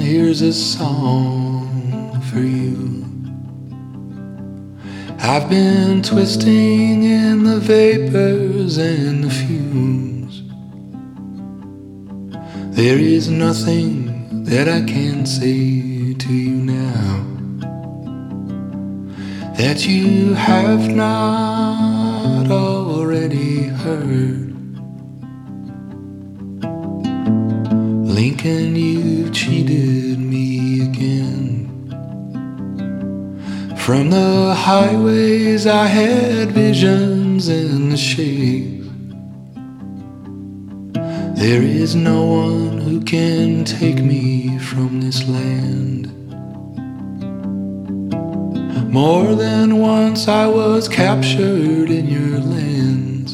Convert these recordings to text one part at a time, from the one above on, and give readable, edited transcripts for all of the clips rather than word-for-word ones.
here's a song for you. I've been twisting in the vapors and the fumes. There is nothing that I can say to you now that you have not already heard. Lincoln, you've cheated me again. From the highways I had visions in the shades. There is no one who can take me from this land. More than once I was captured in your lands.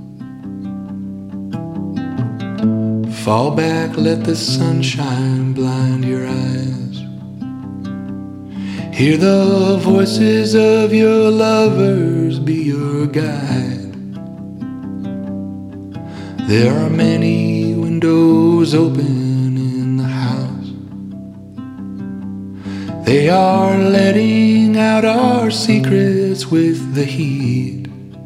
Fall back, let the sunshine blind your eyes. Hear the voices of your lovers be your guide. There are many windows open in the house. They are letting out our secrets with the heat.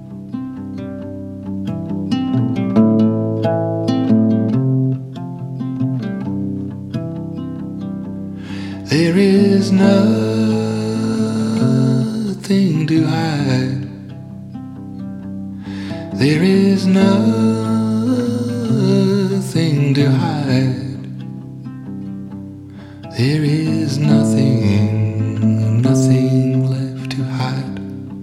There is nothing to hide. There is nothing to hide. There is nothing left to hide.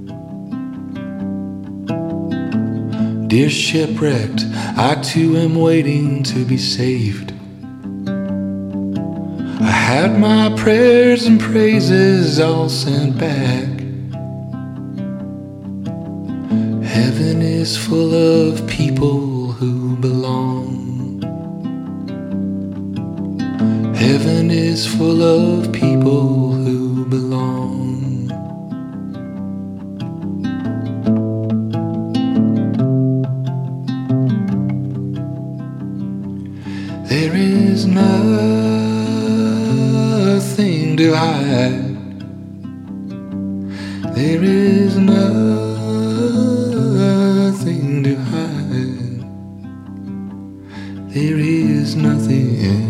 Dear shipwrecked, I too am waiting to be saved. I had my prayers and praises all sent back. Heaven is full of people who belong. Heaven is full of people who belong. There is nothing to hide. There is nothing to hide. There is nothing